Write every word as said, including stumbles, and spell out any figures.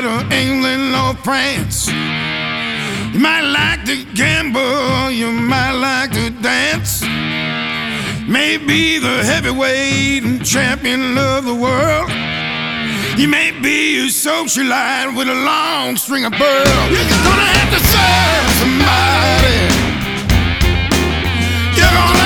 England or France. You might like to gamble, you might like to dance. Maybe the heavyweight champion of the world. You may be a socialite with a long string of pearls. You're gonna have to serve somebody. You're gonna